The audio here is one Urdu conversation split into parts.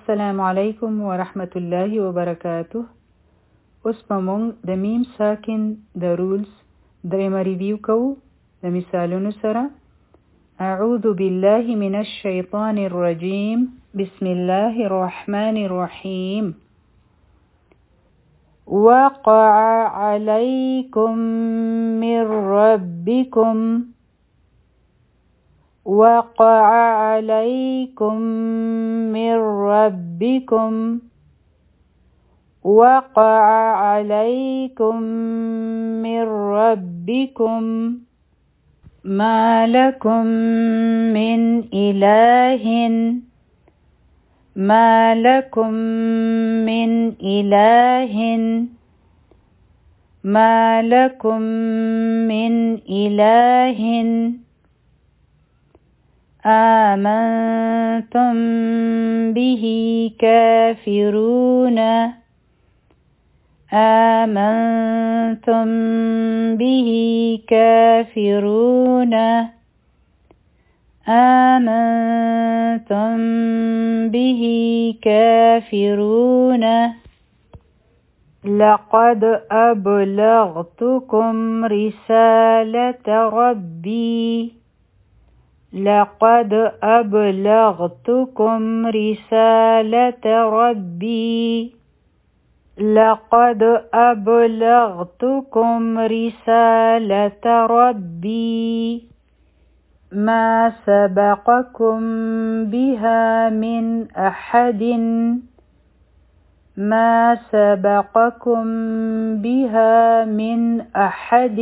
Assalamu alaikum wa rahmatullahi wa barakatuh. اوس په مونږ د میم ساکن د رولز درېمه ریویو کوو د مثالونو سره. اعوذ بالله من الشیطان الرجیم بسم الله الرحمن الرحیم. وقع عليكم من ربكم وقع عليكم من ربكم وقع عليكم من ربكم ما لكم من إله ما لكم من إله ما لكم من إله آمنتم به كافرون آمنتم به كافرون آمنتم به كافرون لقد أبلغتكم رسالة ربي لقد أبلغتكم رسالة ربي لقد أبلغتكم رسالة ربي ما سبقكم بها من أحد ما سبقكم بها من أحد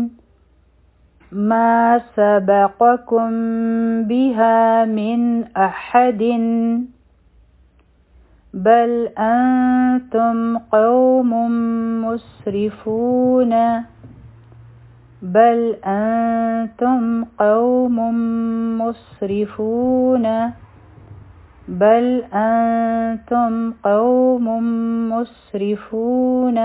ما سبقكم بها من أحد بل أنتم قوم مسرفون بل أنتم قوم مسرفون بل أنتم قوم مسرفون.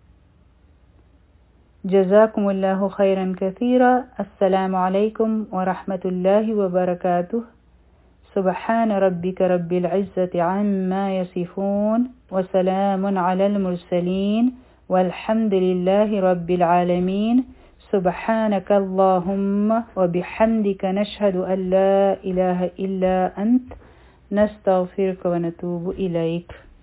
جزاكم الله خيرا كثيرا. السلام عليكم ورحمة الله وبركاته. سبحان ربك رب العزة عما يصفون وسلام على المرسلين والحمد لله رب العالمين. سبحانك اللهم وبحمدك نشهد أن لا إله إلا أنت نستغفرك ونتوب إليك.